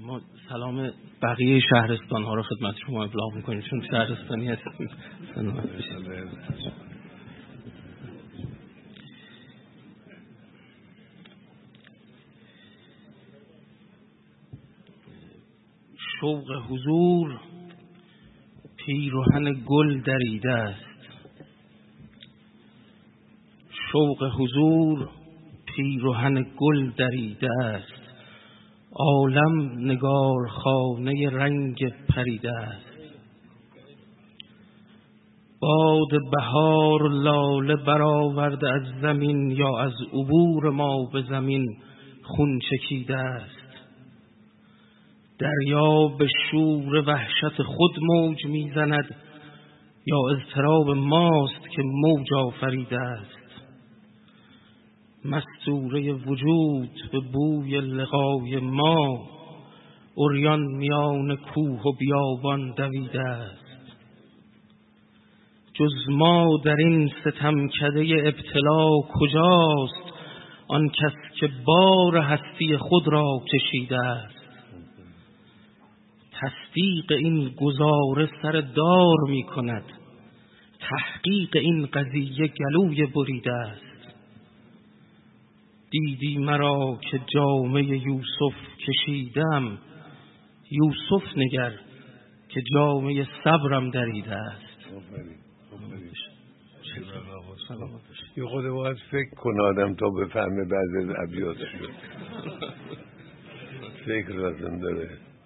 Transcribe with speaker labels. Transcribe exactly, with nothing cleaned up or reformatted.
Speaker 1: ما سلام بقیه شهرستان ها رو خدمت شما ابلاغ میکنیم چون شهرستانی هستیم. شوق حضور پیرهن گل دریده است. شوق حضور پیرهن گل دریده است. عالم نگار خانه رنگ پریده است. باد بهار و لاله برآورده از زمین، یا از عبور ما به زمین خون چکیده است. دریا به شور وحشت خود موج میزند، یا اضطراب ماست که موج آفریده است. مستوره وجود به بوی لقای ما، عریان میان کوه و بیابان دویده است. جز ما در این ستمکده ابتلا کجاست؟ آن کس که بار هستی خود را کشیده است. تصدیق این گزاره سر دار می کند، تحقیق این قضیه گلوی بریده است. دیدی مرا که جامه یوسف کشیدم، یوسف نگر که جامه صبرم دریده است.
Speaker 2: یه خود باید فکر کن آدم تا بفهمه بعضی از ابیاتشو. فکر لازم داره.